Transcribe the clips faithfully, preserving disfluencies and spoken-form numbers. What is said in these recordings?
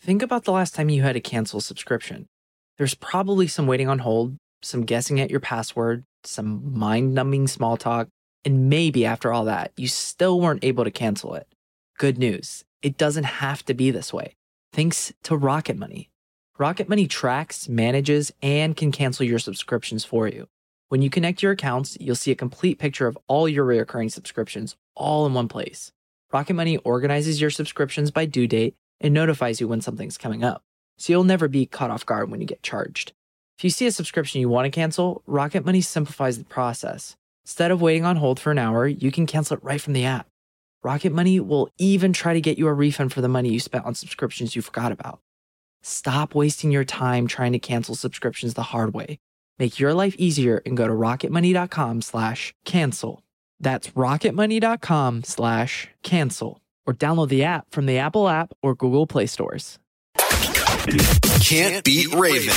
Think about the last time you had to cancel a subscription. There's probably some waiting on hold, some guessing at your password, some mind-numbing small talk, and maybe after all that, you still weren't able to cancel it. Good news, it doesn't have to be this way. Thanks to Rocket Money. Rocket Money tracks, manages, and can cancel your subscriptions for you. When you connect your accounts, you'll see a complete picture of all your recurring subscriptions all in one place. Rocket Money organizes your subscriptions by due date and notifies you when something's coming up, so you'll never be caught off guard when you get charged. If you see a subscription you want to cancel, Rocket Money simplifies the process. Instead of waiting on hold for an hour, you can cancel it right from the app. Rocket Money will even try to get you a refund for the money you spent on subscriptions you forgot about. Stop wasting your time trying to cancel subscriptions the hard way. Make your life easier and go to rocketmoney.com slash cancel. That's rocketmoney.com slash cancel. Or download the app from the Apple app or Google Play stores. Can't Beat Raven.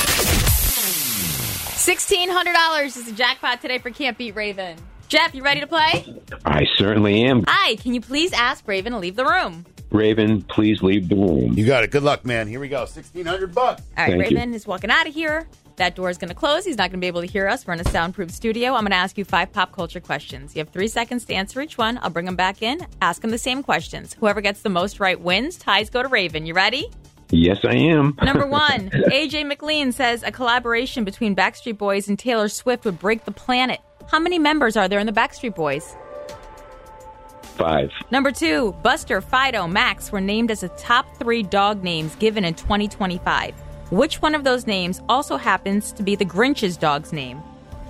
sixteen hundred dollars is the jackpot today for Can't Beat Raven. Jeff, you ready to play? I certainly am. Hi, can you please ask Raven to leave the room? Raven, please leave the room. You got it. Good luck, man. Here we go. sixteen hundred bucks. All right, Thank Raven you. is walking out of here. That door is going to close. He's not going to be able to hear us. We're in a soundproof studio. I'm going to ask you five pop culture questions. You have three seconds to answer each one. I'll bring them back in. Ask him the same questions. Whoever gets the most right wins. Ties go to Raven. You ready? Yes, I am. Number one, A J McLean says a collaboration between Backstreet Boys and Taylor Swift would break the planet. How many members are there in the Backstreet Boys? Five. Number two, Buster, Fido, Max were named as the top three dog names given in twenty twenty-five. Which one of those names also happens to be the Grinch's dog's name?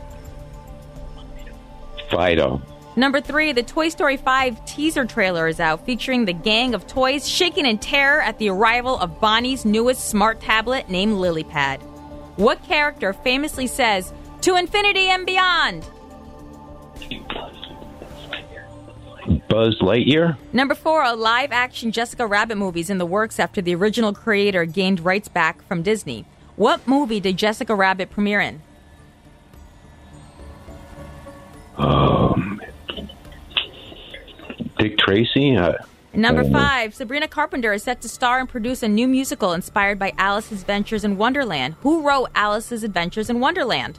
Fido. Number three, the Toy Story five teaser trailer is out featuring the gang of toys shaking in terror at the arrival of Bonnie's newest smart tablet named LilyPad. What character famously says, "To infinity and beyond"? Buzz Lightyear. Number four, a live-action Jessica Rabbit movie is in the works after the original creator gained rights back from Disney. What movie did Jessica Rabbit premiere in? Um, Dick Tracy. Uh, Number uh, five, Sabrina Carpenter is set to star and produce a new musical inspired by Alice's Adventures in Wonderland. Who wrote Alice's Adventures in Wonderland?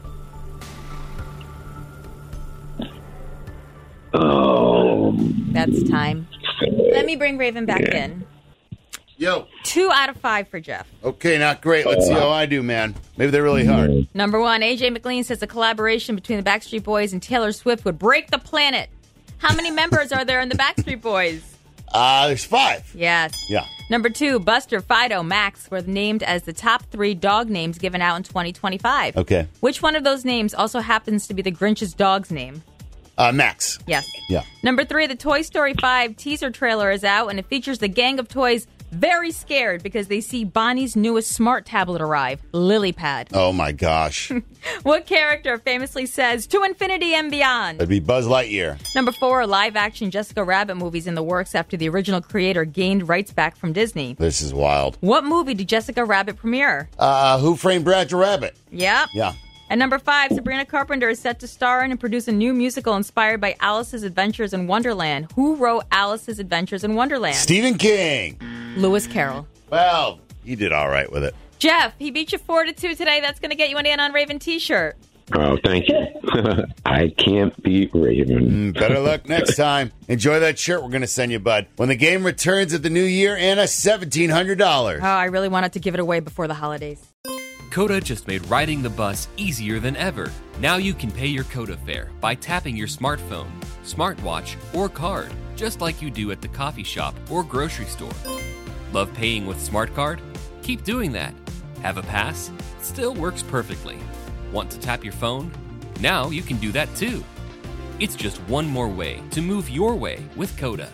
Um, That's time. Let me bring Raven back yeah. in. Yo. Two out of five for Jeff. Okay, not great. Let's see how I do, man. Maybe they're really hard. Number one, A J McLean says a collaboration between the Backstreet Boys and Taylor Swift would break the planet. How many members are there in the Backstreet Boys? Uh, there's five. Yes. Yeah. Number two, Buster, Fido, Max were named as the top three dog names given out in twenty twenty-five. Okay. Which one of those names also happens to be the Grinch's dog's name? Uh, Max. Yes. Yeah. Number three, the Toy Story five teaser trailer is out, and it features the gang of toys very scared because they see Bonnie's newest smart tablet arrive, LilyPad. Oh, my gosh. What character famously says, "To infinity and beyond"? That'd be Buzz Lightyear. Number four, live-action Jessica Rabbit movies in the works after the original creator gained rights back from Disney. This is wild. What movie did Jessica Rabbit premiere? Uh, Who Framed Roger Rabbit? Yep. Yeah. And number five, Sabrina Carpenter is set to star in and produce a new musical inspired by Alice's Adventures in Wonderland. Who wrote Alice's Adventures in Wonderland? Stephen King. Lewis Carroll. Well, he did all right with it. Jeff, he beat you four to two today. That's going to get you an In on Raven t-shirt. oh, thank you. I can't beat Raven. Mm, better luck next time. Enjoy that shirt we're going to send you, bud. When the game returns at the new year, Anna, seventeen hundred dollars. Oh, I really wanted to give it away before the holidays. Coda just made riding the bus easier than ever. Now you can pay your Coda fare by tapping your smartphone, smartwatch, or card, just like you do at the coffee shop or grocery store. Love paying with SmartCard? Keep doing that. Have a pass? Still works perfectly. Want to tap your phone? Now you can do that too. It's just one more way to move your way with Coda.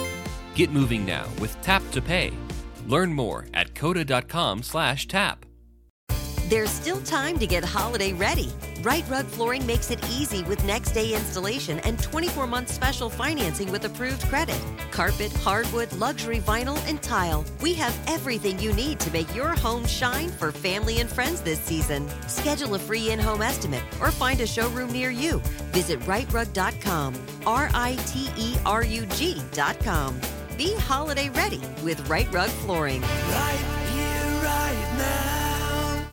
Get moving now with Tap to Pay. Learn more at coda.com slash tap. There's still time to get holiday ready. Right Rug Flooring makes it easy with next day installation and twenty-four month special financing with approved credit. Carpet, hardwood, luxury vinyl, and tile. We have everything you need to make your home shine for family and friends this season. Schedule a free in-home estimate or find a showroom near you. Visit right rug dot com, R I T E R U G dot com. Be holiday ready with Right Rug Flooring. Right